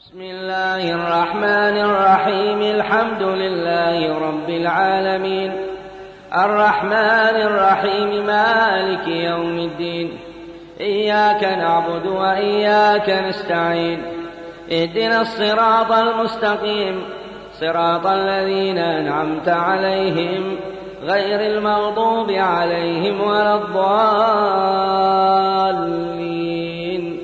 بسم الله الرحمن الرحيم. الحمد لله رب العالمين الرحمن الرحيم مالك يوم الدين. إياك نعبد وإياك نستعين. اهدنا الصراط المستقيم صراط الذين أنعمت عليهم غير المغضوب عليهم ولا الضالين.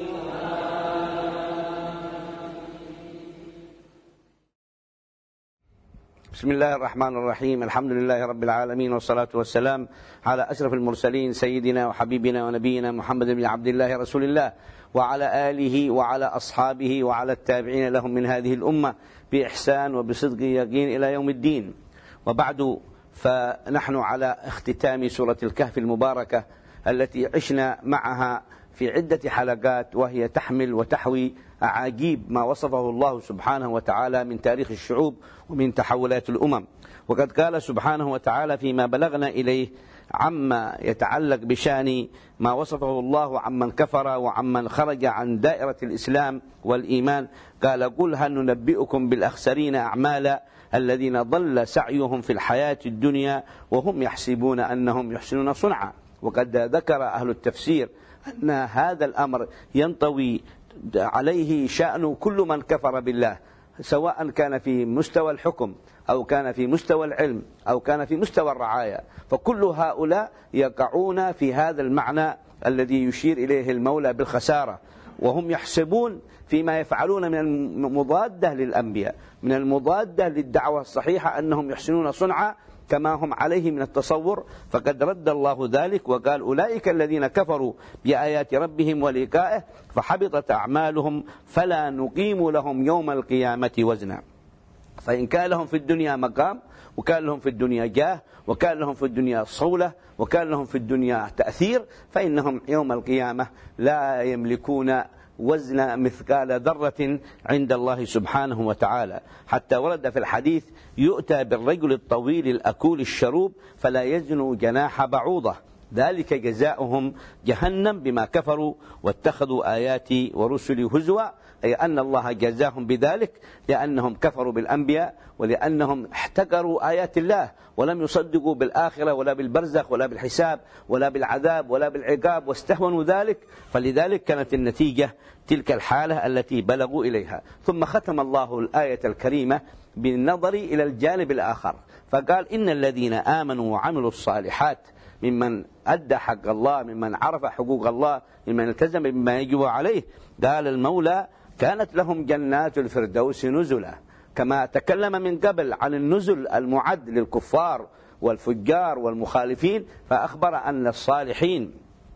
بسم الله الرحمن الرحيم. الحمد لله رب العالمين، والصلاة والسلام على أشرف المرسلين سيدنا وحبيبنا ونبينا محمد بن عبد الله رسول الله، وعلى آله وعلى أصحابه وعلى التابعين لهم من هذه الأمة بإحسان وبصدق يقين إلى يوم الدين. وبعد، فنحن على اختتام سورة الكهف المباركة التي عشنا معها في عدة حلقات، وهي تحمل وتحوي أعاجيب ما وصفه الله سبحانه وتعالى من تاريخ الشعوب ومن تحولات الأمم. وقد قال سبحانه وتعالى فيما بلغنا إليه عما يتعلق بشأن ما وصفه الله عمن كفر وعمن خرج عن دائرة الإسلام والإيمان، قال: قل هل ننبئكم بالأخسرين أعمالا الذين ضل سعيهم في الحياة الدنيا وهم يحسبون أنهم يحسنون صنعا. وقد ذكر أهل التفسير أن هذا الأمر ينطوي عليه شأن كل من كفر بالله، سواء كان في مستوى الحكم أو كان في مستوى العلم أو كان في مستوى الرعاية، فكل هؤلاء يقعون في هذا المعنى الذي يشير إليه المولى بالخسارة، وهم يحسبون فيما يفعلون من المضادة للأنبياء، من المضادة للدعوة الصحيحة، أنهم يحسنون صنعا كما هم عليه من التصور. فقد رد الله ذلك وقال: أولئك الذين كفروا بآيات ربهم ولقائه فحبطت أعمالهم فلا نقيم لهم يوم القيامة وزنا. فإن كان لهم في الدنيا مقام، وكان لهم في الدنيا جاه، وكان لهم في الدنيا صولة، وكان لهم في الدنيا تأثير، فإنهم يوم القيامة لا يملكون وزن مثقال ذرة عند الله سبحانه وتعالى. حتى ورد في الحديث: يؤتى بالرجل الطويل الأكول الشروب فلا يزن جناح بعوضة، ذلك جزاؤهم جهنم بما كفروا واتخذوا آياتي ورسلي هزوا، أي أن الله جزاهم بذلك لأنهم كفروا بالأنبياء، ولأنهم احتقروا آيات الله ولم يصدقوا بالآخرة ولا بالبرزخ ولا بالحساب ولا بالعذاب ولا بالعقاب، واستهونوا ذلك. فلذلك كانت النتيجة تلك الحالة التي بلغوا إليها. ثم ختم الله الآية الكريمة بالنظر إلى الجانب الآخر، فقال: إن الذين آمنوا وعملوا الصالحات ممن أدى حق الله، ممن عرف حقوق الله، ممن التزم بما يجب عليه، قال المولى: كانت لهم جنات الفردوس نزلا. كما تكلم من قبل عن النزل المعد للكفار والفجار والمخالفين، فأخبر أن الصالحين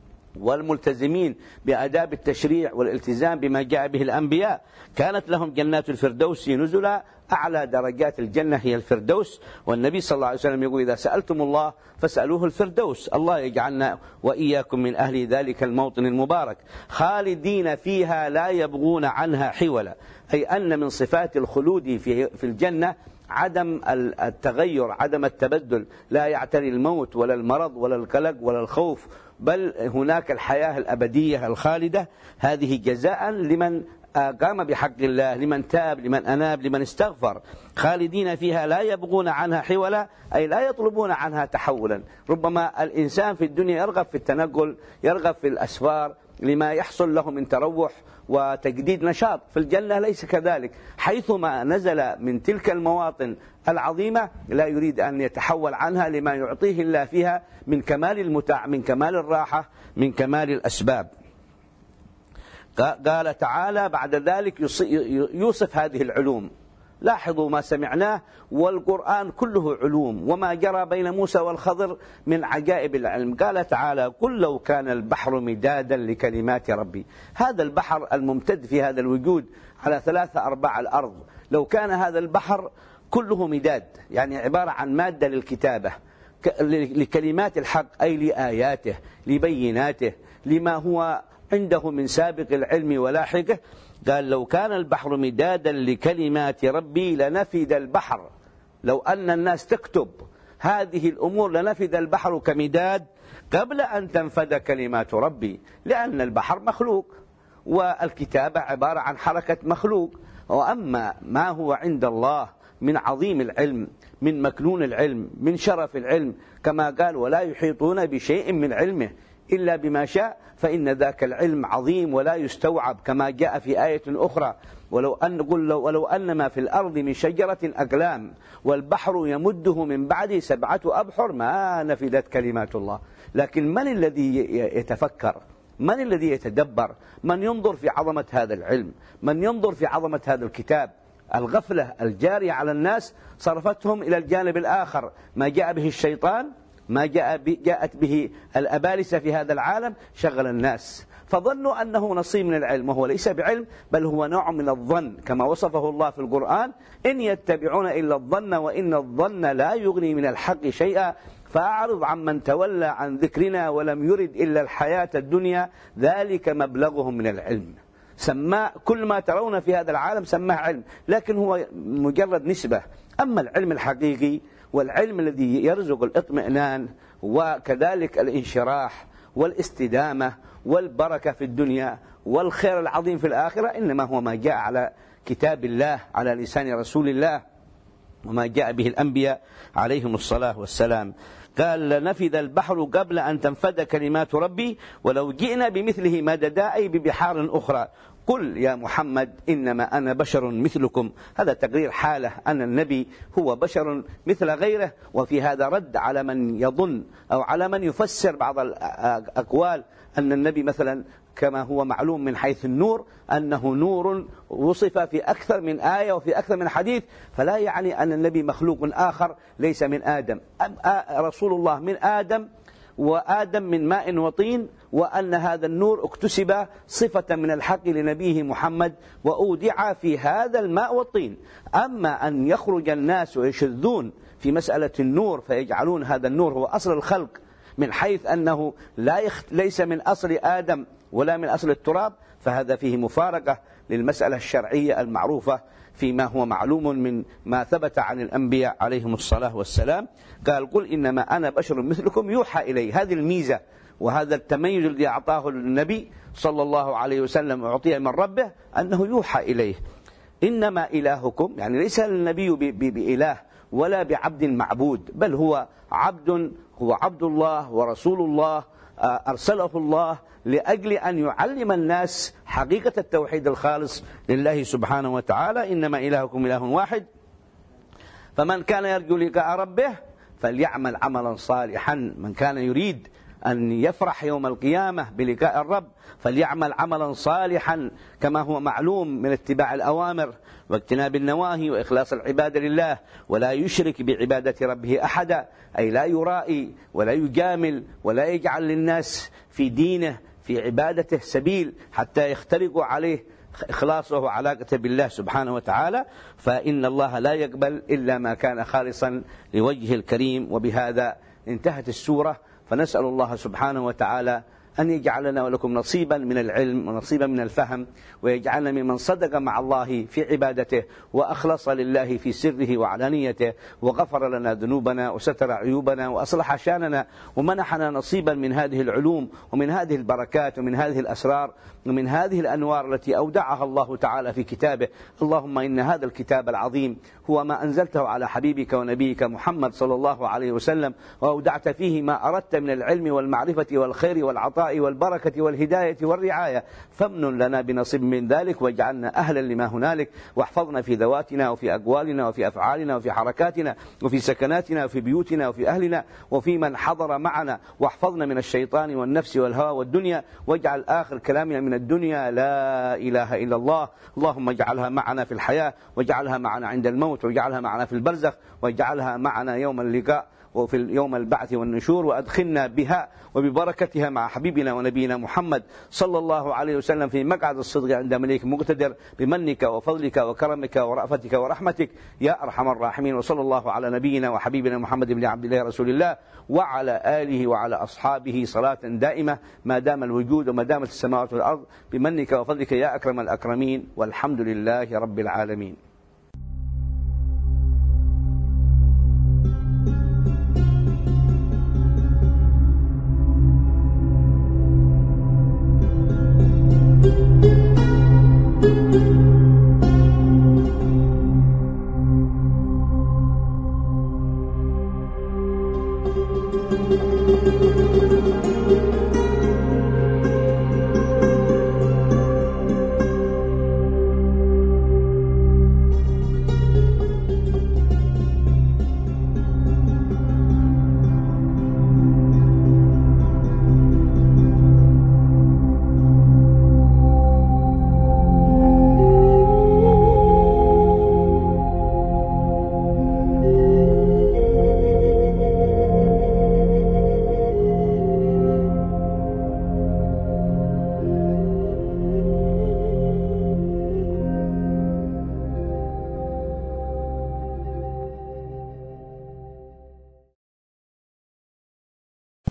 والملتزمين بآداب التشريع والالتزام بما جاء به الأنبياء كانت لهم جنات الفردوس نزلا. أعلى درجات الجنة هي الفردوس، والنبي صلى الله عليه وسلم يقول: إذا سألتم الله فاسألوه الفردوس. الله يجعلنا وإياكم من أهل ذلك الموطن المبارك، خالدين فيها لا يبغون عنها حولا، أي أن من صفات الخلود في الجنة عدم التغير، عدم التبدل، لا يعتري الموت ولا المرض ولا القلق ولا الخوف، بل هناك الحياة الأبدية الخالدة. هذه جزاء لمن قام بحق الله، لمن تاب، لمن أناب، لمن استغفر. خالدين فيها لا يبغون عنها حولا، أي لا يطلبون عنها تحولا. ربما الإنسان في الدنيا يرغب في التنقل، يرغب في الأسفار لما يحصل له من تروح وتجديد نشاط. في الجنة ليس كذلك، حيثما نزل من تلك المواطن العظيمة لا يريد أن يتحول عنها لما يعطيه الله فيها من كمال المتع، من كمال الراحة، من كمال الأسباب. قال تعالى بعد ذلك يوصف هذه العلوم. لاحظوا ما سمعناه، والقرآن كله علوم، وما جرى بين موسى والخضر من عجائب العلم. قال تعالى: قل لو كان البحر مدادا لكلمات ربي. هذا البحر الممتد في هذا الوجود على 3/4 الأرض، لو كان هذا البحر كله مداد، يعني عبارة عن مادة للكتابة لكلمات الحق، أي لآياته، لبيناته، لما هو عنده من سابق العلم ولاحقه. قال: لو كان البحر مدادا لكلمات ربي لنفد البحر. لو أن الناس تكتب هذه الأمور لنفد البحر كمداد قبل أن تنفد كلمات ربي، لأن البحر مخلوق والكتابة عبارة عن حركة مخلوق. وأما ما هو عند الله من عظيم العلم، من مكنون العلم، من شرف العلم، كما قال ولا يحيطون بشيء من علمه إلا بما شاء، فإن ذاك العلم عظيم ولا يستوعب، كما جاء في آية أخرى ولو أن ما في الأرض من شجرة أقلام والبحر يمده من بعده 7 أبحر ما نفدت كلمات الله. لكن من الذي يتفكر؟ من الذي يتدبر؟ من ينظر في عظمة هذا العلم؟ من ينظر في عظمة هذا الكتاب؟ الغفلة الجارية على الناس صرفتهم إلى الجانب الآخر، ما جاء به الشيطان، ما جاءت به الأبالسة في هذا العالم شغل الناس، فظنوا أنه نصيب من العلم، وهو ليس بعلم بل هو نوع من الظن، كما وصفه الله في القرآن: إن يتبعون إلا الظن وإن الظن لا يغني من الحق شيئا فأعرض عمن تولى عن ذكرنا ولم يرد إلا الحياة الدنيا ذلك مبلغهم من العلم. سماه كل ما ترون في هذا العالم سماه علم، لكن هو مجرد نسبة. أما العلم الحقيقي والعلم الذي يرزق الاطمئنان وكذلك الانشراح والاستدامة والبركة في الدنيا والخير العظيم في الآخرة، إنما هو ما جاء على كتاب الله على لسان رسول الله وما جاء به الأنبياء عليهم الصلاة والسلام. قال: لنفذ البحر قبل أن تنفذ كلمات ربي ولو جئنا بمثله مددا، أي ببحار أخرى. قل يا محمد إنما أنا بشر مثلكم. هذا تقرير حالة أن النبي هو بشر مثل غيره، وفي هذا رد على من يظن أو على من يفسر بعض الأقوال أن النبي مثلا كما هو معلوم من حيث النور أنه نور وصف في أكثر من آية وفي أكثر من حديث، فلا يعني أن النبي مخلوق آخر ليس من آدم. رسول الله من آدم، وآدم من ماء وطين، وأن هذا النور اكتسب صفة من الحق لنبيه محمد وأودع في هذا الماء والطين. أما أن يخرج الناس ويشذون في مسألة النور فيجعلون هذا النور هو أصل الخلق من حيث أنه ليس من أصل آدم ولا من أصل التراب، فهذا فيه مفارقة للمسألة الشرعية المعروفة فيما هو معلوم من ما ثبت عن الأنبياء عليهم الصلاة والسلام. قال: قل إنما أنا بشر مثلكم يوحى إلي. هذه الميزة وهذا التميز الذي أعطاه النبي صلى الله عليه وسلم أعطيه من ربه أنه يوحى إليه. إنما إلهكم يعني ليس النبي بإله ولا بعبد معبود، بل هو عبد الله ورسول الله أرسله الله لأجل أن يعلم الناس حقيقة التوحيد الخالص لله سبحانه وتعالى. إنما إلهكم إله واحد فمن كان يرجو لقاء ربه فليعمل عملا صالحا. من كان يريد أن يفرح يوم القيامة بلقاء الرب فليعمل عملا صالحا، كما هو معلوم من اتباع الأوامر واجتناب النواهي وإخلاص العبادة لله، ولا يشرك بعبادة ربه أحدا، أي لا يرائي ولا يجامل ولا يجعل للناس في دينه في عبادته سبيل حتى يخترقوا عليه إخلاصه وعلاقته بالله سبحانه وتعالى، فإن الله لا يقبل إلا ما كان خالصا لوجهه الكريم. وبهذا انتهت السورة، فنسأل الله سبحانه وتعالى أن يجعلنا ولكم نصيبا من العلم ونصيبا من الفهم، ويجعلنا ممن صدق مع الله في عبادته وأخلص لله في سره وعلانيته، وغفر لنا ذنوبنا وستر عيوبنا وأصلح شاننا، ومنحنا نصيبا من هذه العلوم ومن هذه البركات ومن هذه الأسرار ومن هذه الأنوار التي أودعها الله تعالى في كتابه. اللهم إن هذا الكتاب العظيم هو ما أنزلته على حبيبك ونبيك محمد صلى الله عليه وسلم، وأودعت فيه ما أردت من العلم والمعرفة والخير والعطاء والبركة والهداية والرعاية، فامنن لنا بنصيب من ذلك واجعلنا أهلا لما هنالك، واحفظنا في ذواتنا وفي أقوالنا وفي أفعالنا وفي حركاتنا وفي سكناتنا وفي بيوتنا وفي أهلنا وفي من حضر معنا، واحفظنا من الشيطان والنفس والهوى والدنيا، واجعل آخر كلامنا من الدنيا لا إله إلا الله. اللهم اجعلها معنا في الحياة، واجعلها معنا عند الموت، واجعلها معنا في البرزخ، واجعلها معنا يوم اللقاء وفي يوم البعث والنشور، وأدخلنا بها وببركتها مع حبيبنا ونبينا محمد صلى الله عليه وسلم في مقعد الصدق عند مليك مقتدر بمنك وفضلك وكرمك ورأفتك ورحمتك يا أرحم الراحمين. وصلى الله على نبينا وحبيبنا محمد بن عبد الله رسول الله وعلى آله وعلى أصحابه صلاة دائمة ما دام الوجود وما دامت السماوات والأرض بمنك وفضلك يا أكرم الأكرمين، والحمد لله رب العالمين.